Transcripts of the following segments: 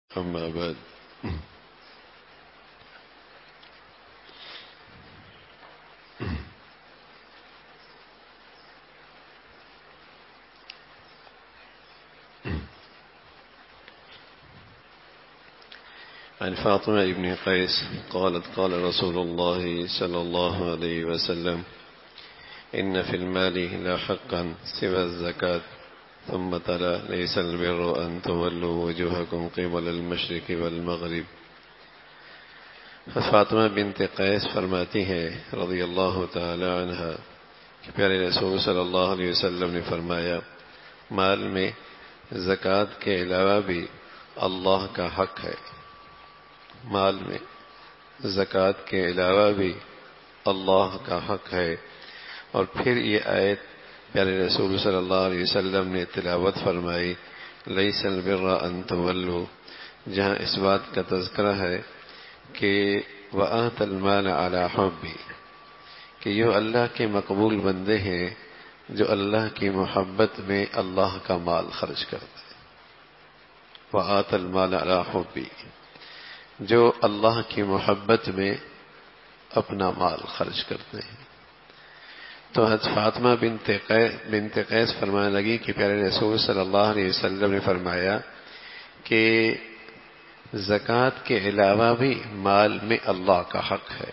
أما بعد عن فاطمة بن قيس قالت قال رسول الله صلى الله عليه وسلم إن في المال لا حقا سوى الزكاة ثم تلا ليس البر أن تولوا وجوهكم قبل المشرق والمغرب. فاطمہ بنت قیس فرماتی ہیں رضی اللہ تعالی عنہا کہ پیارے رسول صلی اللہ علیہ وسلم نے فرمایا مال میں زکوٰۃ کے علاوہ بھی اللہ کا حق ہے. مال میں زکوٰۃ کے علاوہ بھی اللہ کا حق ہے. اور پھر یہ آیت پیارے رسول صلی اللہ علیہ وسلم نے تلاوت فرمائی لیس البر ان تولوا، جہاں اس بات کا تذکرہ ہے کہ وآت المال علی حبی، کہ یہ اللہ کے مقبول بندے ہیں جو اللہ کی محبت میں اللہ کا مال خرچ کرتے ہیں. وآت المال علی حبی، جو اللہ کی محبت میں اپنا مال خرچ کرتے ہیں. تو حضرت فاطمہ بنت قیس فرمانے لگی کہ پیارے رسول صلی اللہ علیہ وسلم نے فرمایا کہ زکوٰۃ کے علاوہ بھی مال میں اللہ کا حق ہے.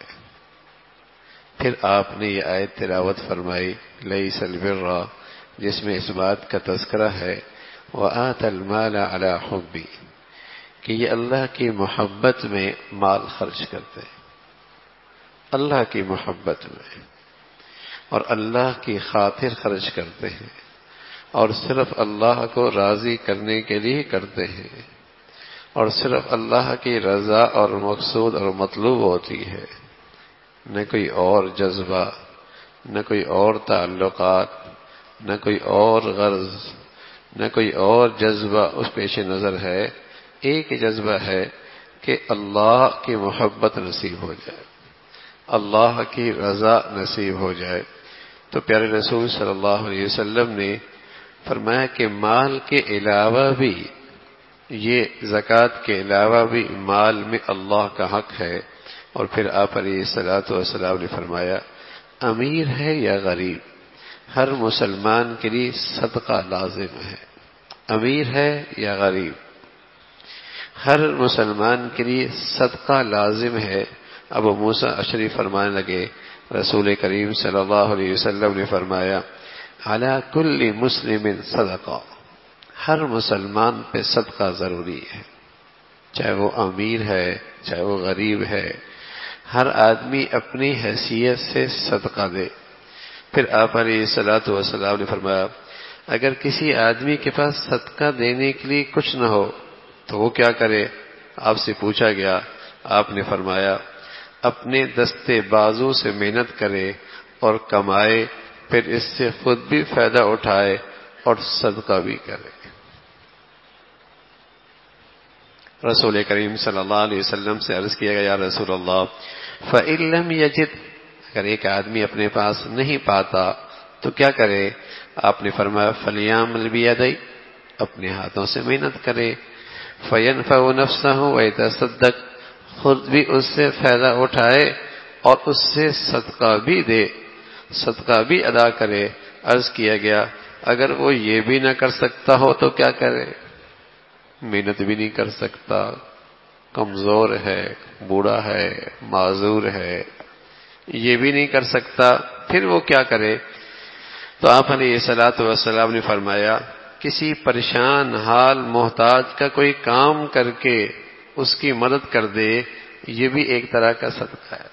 پھر آپ نے یہ آیت تلاوت فرمائی لیس البر، جس میں اس بات کا تذکرہ ہے وآت المال علی حبی، کہ یہ اللہ کی محبت میں مال خرچ کرتے ہیں. اللہ کی محبت میں اور اللہ کی خاطر خرچ کرتے ہیں اور صرف اللہ کو راضی کرنے کے لیے کرتے ہیں اور صرف اللہ کی رضا اور مقصود اور مطلوب ہوتی ہے، نہ کوئی اور جذبہ، نہ کوئی اور تعلقات، نہ کوئی اور غرض، نہ کوئی اور جذبہ اس پیش نظر ہے. ایک جذبہ ہے کہ اللہ کی محبت نصیب ہو جائے، اللہ کی رضا نصیب ہو جائے. تو پیارے رسول صلی اللہ علیہ وسلم نے فرمایا کہ مال کے علاوہ بھی، یہ زکوٰۃ کے علاوہ بھی مال میں اللہ کا حق ہے. اور پھر آپ علیہ الصلوۃ والسلام نے فرمایا امیر ہے یا غریب، ہر مسلمان کے لیے صدقہ لازم ہے. امیر ہے یا غریب، ہر مسلمان کے لیے صدقہ لازم ہے. ابو موسیٰ اشعری فرمانے لگے رسول کریم صلی اللہ علیہ وسلم نے فرمایا علی کل مسلم صدقہ، ہر مسلمان پہ صدقہ ضروری ہے، چاہے وہ امیر ہے چاہے وہ غریب ہے، ہر آدمی اپنی حیثیت سے صدقہ دے. پھر آپ علیہ الصلوۃ والسلام نے فرمایا اگر کسی آدمی کے پاس صدقہ دینے کے لیے کچھ نہ ہو تو وہ کیا کرے. آپ سے پوچھا گیا، آپ نے فرمایا اپنے دستے بازو سے محنت کرے اور کمائے، پھر اس سے خود بھی فائدہ اٹھائے اور صدقہ بھی کرے. رسول کریم صلی اللہ علیہ وسلم سے عرض کیا گیا یا رسول اللہ فَإِن لَّمْ يَجِدْ، اگر ایک آدمی اپنے پاس نہیں پاتا تو کیا کرے. آپ نے فرمایا فَلْيَعْمَلْ بِيَدَيْهِ، اپنے ہاتھوں سے محنت کرے. فَيَنْفَعُ نَفْسَهُ وَيَتَصَدَّقْ، خود بھی اس سے فائدہ اٹھائے اور اس سے صدقہ بھی دے، صدقہ بھی ادا کرے. عرض کیا گیا اگر وہ یہ بھی نہ کر سکتا ہو تو کیا کرے. محنت بھی نہیں کر سکتا، کمزور ہے، بوڑھا ہے، معذور ہے، یہ بھی نہیں کر سکتا، پھر وہ کیا کرے. تو آپ علیہ الصلوۃ والسلام نے فرمایا کسی پریشان حال محتاج کا کوئی کام کر کے اس کی مدد کر دے، یہ بھی ایک طرح کا صدقہ ہے.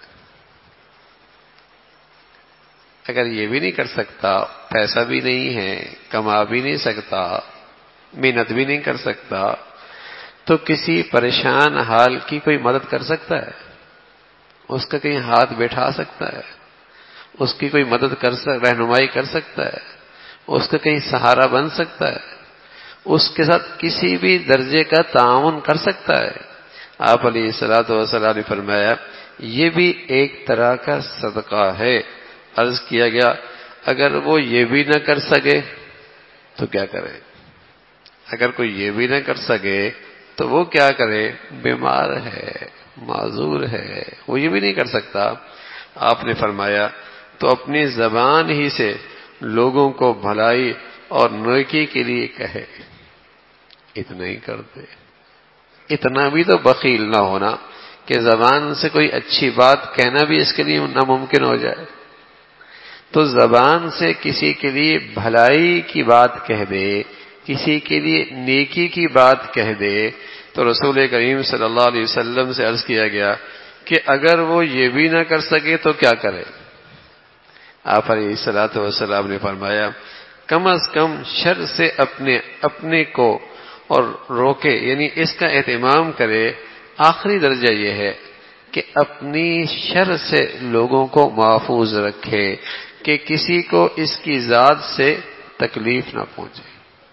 اگر یہ بھی نہیں کر سکتا، پیسہ بھی نہیں ہے، کما بھی نہیں سکتا، محنت بھی نہیں کر سکتا، تو کسی پریشان حال کی کوئی مدد کر سکتا ہے، اس کا کہیں ہاتھ بیٹھا سکتا ہے، اس کی کوئی مدد رہنمائی کر سکتا ہے، اس کا کہیں سہارا بن سکتا ہے، اس کے ساتھ کسی بھی درجے کا تعاون کر سکتا ہے. آپ علیہ الصلوۃ والسلام نے فرمایا یہ بھی ایک طرح کا صدقہ ہے. عرض کیا گیا اگر وہ یہ بھی نہ کر سکے تو کیا کرے. اگر کوئی یہ بھی نہ کر سکے تو وہ کیا کرے؟ بیمار ہے، معذور ہے، وہ یہ بھی نہیں کر سکتا۔ آپ نے فرمایا تو اپنی زبان ہی سے لوگوں کو بھلائی اور نیکی کے لیے کہے۔ اتنا ہی کر دے، اتنا بھی تو بخیل نہ ہونا کہ زبان سے کوئی اچھی بات کہنا بھی اس کے لیے ناممکن ہو جائے۔ تو زبان سے کسی کے لیے بھلائی کی بات کہہ دے، کسی کے لیے نیکی کی بات کہہ دے، تو رسول کریم صلی اللہ علیہ وسلم سے عرض کیا گیا کہ اگر وہ یہ بھی نہ کر سکے تو کیا کرے؟ آپ علیہ الصلوۃ والسلام نے فرمایا کم از کم شر سے اپنے کو اور روکے، یعنی اس کا اہتمام کرے۔ آخری درجہ یہ ہے کہ اپنی شر سے لوگوں کو محفوظ رکھے کہ کسی کو اس کی ذات سے تکلیف نہ پہنچے۔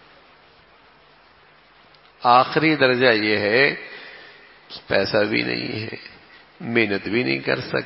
آخری درجہ یہ ہے پیسہ بھی نہیں ہے، محنت بھی نہیں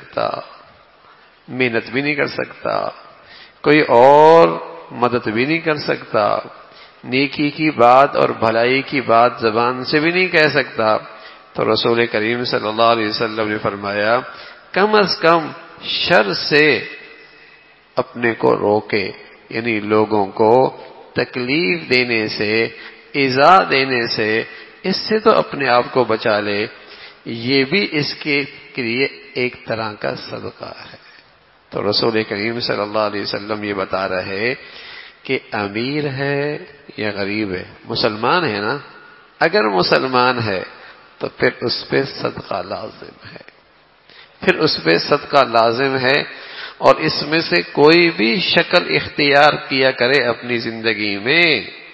کر سکتا، کوئی اور مدد بھی نہیں کر سکتا، نیکی کی بات اور بھلائی کی بات زبان سے بھی نہیں کہہ سکتا، تو رسول کریم صلی اللہ علیہ وسلم نے فرمایا کم از کم شر سے اپنے کو روکے، یعنی لوگوں کو تکلیف دینے سے، ایذا دینے سے، اس سے تو اپنے آپ کو بچا لے۔ یہ بھی اس کے لیے ایک طرح کا صدقہ ہے۔ تو رسول کریم صلی اللہ علیہ وسلم یہ بتا رہے کہ امیر ہے یا غریب ہے، مسلمان ہے نا، اگر مسلمان ہے تو پھر اس پہ صدقہ لازم ہے، اور اس میں سے کوئی بھی شکل اختیار کیا کرے اپنی زندگی میں،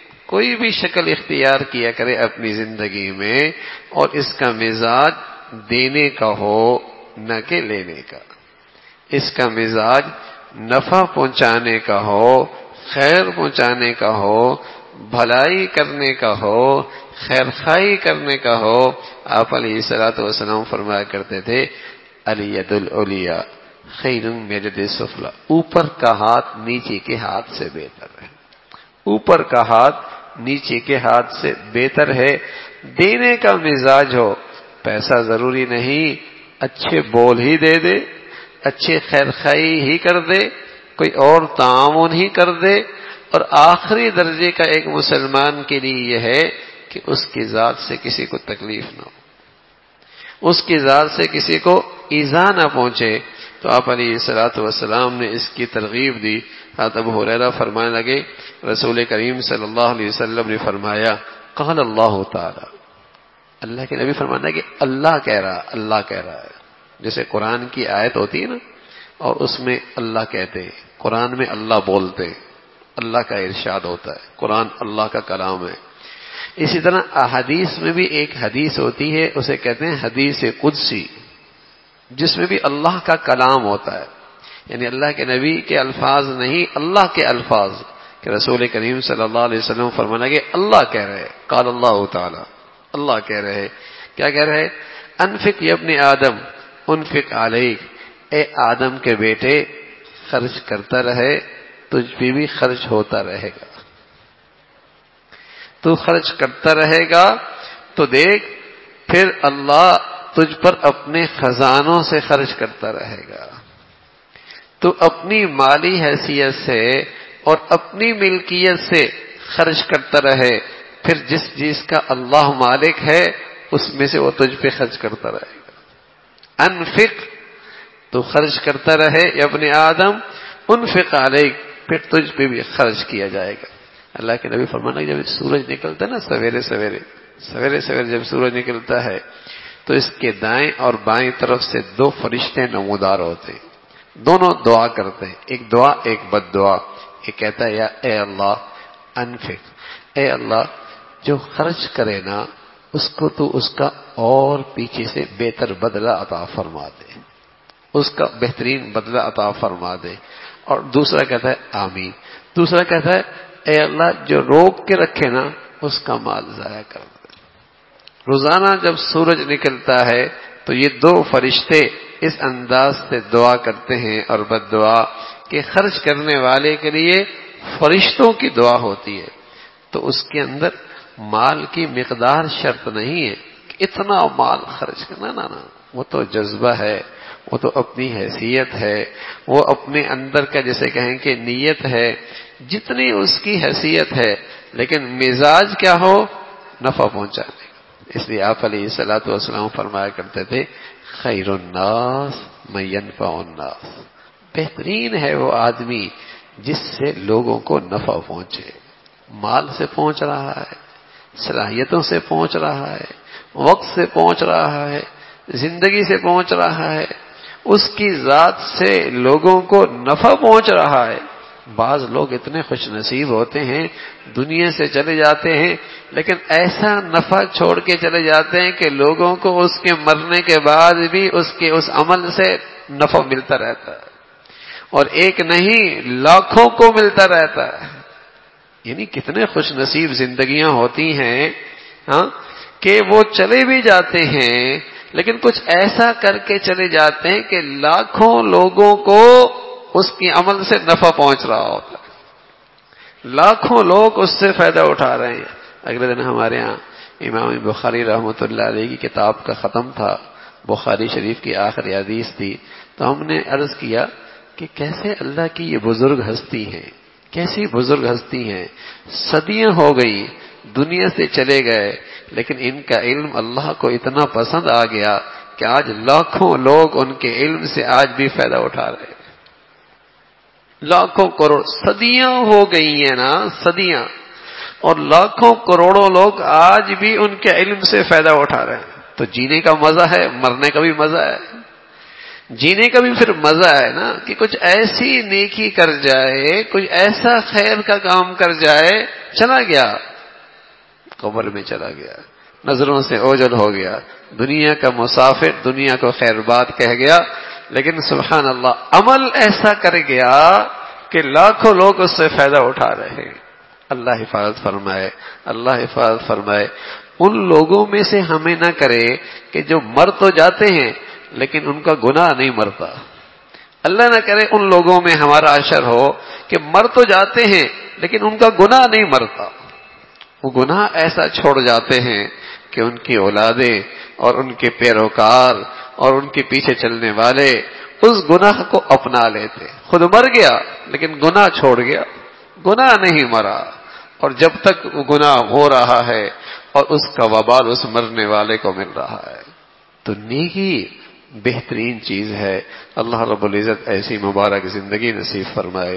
اپنی زندگی میں، اور اس کا مزاج دینے کا ہو نہ کہ لینے کا، اس کا مزاج نفع پہنچانے کا ہو، خیر پہنچانے کا ہو، بھلائی کرنے کا ہو، خیر خواہی کرنے کا ہو۔ آپ علیہ الصلوۃ والسلام فرمایا کرتے تھے الید العلیٰ خیر من الید السفلی، اوپر کا ہاتھ نیچے کے ہاتھ سے بہتر ہے، اوپر کا ہاتھ نیچے کے ہاتھ سے بہتر ہے۔ دینے کا مزاج ہو، پیسہ ضروری نہیں، اچھے بول ہی دے دے، اچھے خیر خواہی ہی کر دے، کوئی اور تعاون ہی کر دے، اور آخری درجے کا ایک مسلمان کے لیے یہ ہے کہ اس کی ذات سے کسی کو تکلیف نہ ہو، اس کی ذات سے کسی کو ایذا نہ پہنچے۔ تو آپ علیہ الصلوۃ والسلام نے اس کی ترغیب دی۔ حضرت ابو ہریرہ فرمانے لگے رسول کریم صلی اللہ علیہ وسلم نے فرمایا قال اللہ تعالی، اللہ کے نبی فرمانا کہ اللہ کہہ رہا ہے، جیسے قرآن کی آیت ہوتی ہے نا، اور اس میں اللہ کہتے ہیں، قرآن میں اللہ بولتے ہیں، اللہ کا ارشاد ہوتا ہے، قرآن اللہ کا کلام ہے۔ اسی طرح احادیث میں بھی ایک حدیث ہوتی ہے، اسے کہتے ہیں حدیث قدسی، جس میں بھی اللہ کا کلام ہوتا ہے، یعنی اللہ کے نبی کے الفاظ نہیں، اللہ کے الفاظ، کہ رسول کریم صلی اللہ علیہ وسلم فرمانا کہ اللہ کہہ رہے، قال اللہ تعالی، اللہ کہہ رہے، کیا کہہ رہے؟ انفق یا ابن آدم انفق علیک، اے آدم کے بیٹے خرچ کرتا رہے، تجھ پہ بھی خرچ ہوتا رہے گا، تو خرچ کرتا رہے گا تو دیکھ پھر اللہ تجھ پر اپنے خزانوں سے خرچ کرتا رہے گا۔ تو اپنی مالی حیثیت سے اور اپنی ملکیت سے خرچ کرتا رہے، پھر جس چیز کا اللہ مالک ہے اس میں سے وہ تجھ پہ خرچ کرتا رہے گا۔ انفق، تو خرچ کرتا رہے یا ابن آدم، انفق علیک، پھر تجھ پہ بھی خرچ کیا جائے گا۔ اللہ کے نبی فرمانا جب سورج نکلتا ہے نا، سویرے سویرے جب سورج نکلتا ہے تو اس کے دائیں اور بائیں طرف سے دو فرشتے نمودار ہوتے ہیں، دونوں دعا کرتے ہیں، ایک دعا ایک بد دعا۔ ایک کہتا ہے یا اے اللہ انفق، اے اللہ جو خرچ کرے نا اس کو تو اس کا اور پیچھے سے بہتر بدلہ عطا فرما دے، اس کا بہترین بدلہ عطا فرما دے۔ اور دوسرا کہتا ہے آمین، دوسرا کہتا ہے اے اللہ جو روک کے رکھے نا اس کا مال ضائع کر دے۔ روزانہ جب سورج نکلتا ہے تو یہ دو فرشتے اس انداز سے دعا کرتے ہیں اور بد دعا کہ خرچ کرنے والے کے لیے فرشتوں کی دعا ہوتی ہے، تو اس کے اندر مال کی مقدار شرط نہیں ہے کہ اتنا مال خرچ کرنا، نہ وہ تو جذبہ ہے، وہ تو اپنی حیثیت ہے، وہ اپنے اندر کا جیسے کہیں کہ نیت ہے، جتنی اس کی حیثیت ہے، لیکن مزاج کیا ہو، نفع پہنچانے کا۔ اس لیے آپ علیہ الصلوۃ والسلام فرمایا کرتے تھے خیر الناس من ينفع الناس، بہترین ہے وہ آدمی جس سے لوگوں کو نفع پہنچے، مال سے پہنچ رہا ہے، صلاحیتوں سے پہنچ رہا ہے، وقت سے پہنچ رہا ہے، زندگی سے پہنچ رہا ہے، اس کی ذات سے لوگوں کو نفع پہنچ رہا ہے۔ بعض لوگ اتنے خوش نصیب ہوتے ہیں، دنیا سے چلے جاتے ہیں لیکن ایسا نفع چھوڑ کے چلے جاتے ہیں کہ لوگوں کو اس کے مرنے کے بعد بھی اس کے اس عمل سے نفع ملتا رہتا ہے، اور ایک نہیں لاکھوں کو ملتا رہتا ہے۔ یعنی کتنے خوش نصیب زندگیاں ہوتی ہیں ہاں کہ وہ چلے بھی جاتے ہیں لیکن کچھ ایسا کر کے چلے جاتے ہیں کہ لاکھوں لوگوں کو اس کی عمل سے نفع پہنچ رہا ہوتا ہے، لاکھوں لوگ اس سے فائدہ اٹھا رہے ہیں۔ اگلے دن ہمارے ہاں امام بخاری رحمۃ اللہ علیہ کی کتاب کا ختم تھا، بخاری شریف کی آخری حدیث تھی، تو ہم نے عرض کیا کہ کیسے اللہ کی یہ بزرگ ہستی ہیں، کیسی بزرگ ہستی ہیں، صدیاں ہو گئی دنیا سے چلے گئے لیکن ان کا علم اللہ کو اتنا پسند آ گیا کہ آج لاکھوں لوگ ان کے علم سے آج بھی فائدہ اٹھا رہے ہیں۔ لاکھوں کروڑ صدیاں ہو گئی ہیں نا، صدیاں، اور لاکھوں کروڑوں لوگ آج بھی ان کے علم سے فائدہ اٹھا رہے ہیں۔ تو جینے کا مزہ ہے، مرنے کا بھی مزہ ہے۔ جینے کا بھی پھر مزہ ہے نا کہ کچھ ایسی نیکی کر جائے، کچھ ایسا خیر کا کام کر جائے، چلا گیا، قبر میں چلا گیا، نظروں سے اوجھل ہو گیا، دنیا کا مسافر، دنیا کو خیر بات کہہ گیا، لیکن سبحان اللہ عمل ایسا کر گیا کہ لاکھوں لوگ اس سے فائدہ اٹھا رہے ہیں۔ اللہ حفاظت فرمائے، اللہ حفاظت فرمائے۔ ان لوگوں میں سے ہمیں نہ کرے کہ جو مر تو جاتے ہیں لیکن ان کا گناہ نہیں مرتا۔ اللہ نہ کرے ان لوگوں میں ہمارا عشر ہو کہ مر تو جاتے ہیں لیکن ان کا گناہ نہیں مرتا، وہ گناہ ایسا چھوڑ جاتے ہیں کہ ان کی اولادیں اور ان کے پیروکار اور ان کے پیچھے چلنے والے اس گناہ کو اپنا لیتے۔ خود مر گیا لیکن گناہ چھوڑ گیا، گناہ نہیں مرا، اور جب تک وہ گناہ ہو رہا ہے اور اس کا وبال اس مرنے والے کو مل رہا ہے۔ تو نیکی بہترین چیز ہے۔ اللہ رب العزت ایسی مبارک زندگی نصیب فرمائے۔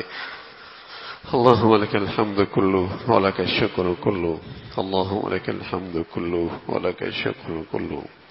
اللهم لك الحمد كله ولك الشكر كله، اللهم لك الحمد كله ولك الشكر كله۔